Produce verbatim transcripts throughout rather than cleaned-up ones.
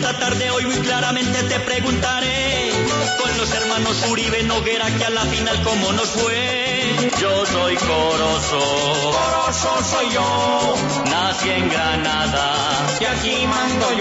esta tarde hoy muy claramente te preguntaré, con los hermanos Uribe Noguera, que a la final cómo nos fue. Yo soy Corozo, Corozo soy yo, nací en Granada y aquí mando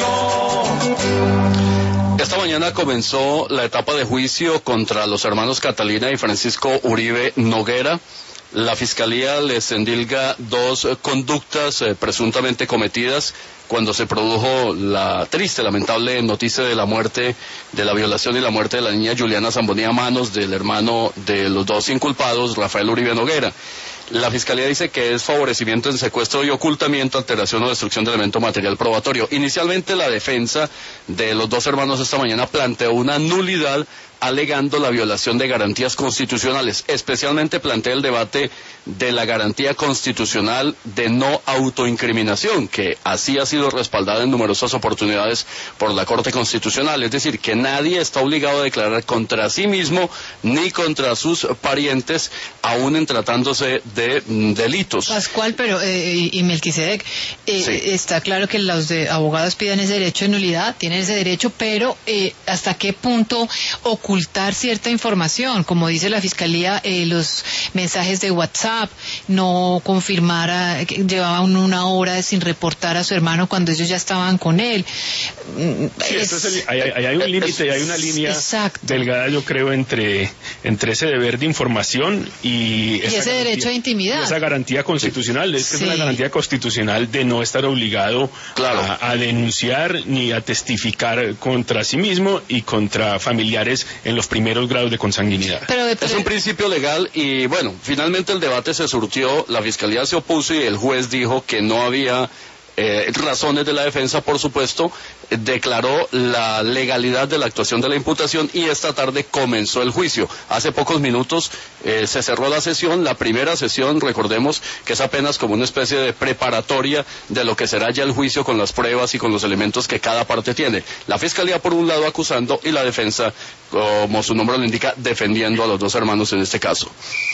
yo. Esta mañana comenzó la etapa de juicio contra los hermanos Catalina y Francisco Uribe Noguera. La Fiscalía les endilga dos conductas eh, presuntamente cometidas cuando se produjo la triste, lamentable noticia de la muerte, de la violación y la muerte de la niña Juliana Zambonía a manos del hermano de los dos inculpados, Rafael Uribe Noguera. La Fiscalía dice que es favorecimiento en secuestro y ocultamiento, alteración o destrucción de elemento material probatorio. Inicialmente la defensa de los dos hermanos esta mañana planteó una nulidad alegando la violación de garantías constitucionales. Especialmente plantea el debate de la garantía constitucional de no autoincriminación, que así ha sido respaldada en numerosas oportunidades por la Corte Constitucional. Es decir, que nadie está obligado a declarar contra sí mismo ni contra sus parientes, aún en tratándose de mm, delitos. Pascual, pero eh, y Melquisedec, eh, sí. Está claro que los de abogados piden ese derecho de nulidad, tienen ese derecho, pero eh, ¿hasta qué punto ocultar cierta información? Como dice la Fiscalía, eh, los mensajes de WhatsApp, no confirmara que llevaban una hora sin reportar a su hermano cuando ellos ya estaban con él. Sí, es, es el, hay, hay, hay un límite y hay una línea exacto. delgada, yo creo, entre, entre ese deber de información y, y ese garantía, derecho de intimidad. Esa garantía constitucional, es que sí. Es una garantía constitucional de no estar obligado claro. a, a denunciar ni a testificar contra sí mismo y contra familiares en los primeros grados de consanguinidad. Pero, pero, es un principio legal y bueno, finalmente el debate se surtió, la Fiscalía se opuso y el juez dijo que no había eh, razones de la defensa, por supuesto, declaró la legalidad de la actuación de la imputación y esta tarde comenzó el juicio. Hace pocos minutos eh, se cerró la sesión, la primera sesión, recordemos que es apenas como una especie de preparatoria de lo que será ya el juicio con las pruebas y con los elementos que cada parte tiene. La Fiscalía por un lado acusando y la defensa, como su nombre lo indica, defendiendo a los dos hermanos en este caso.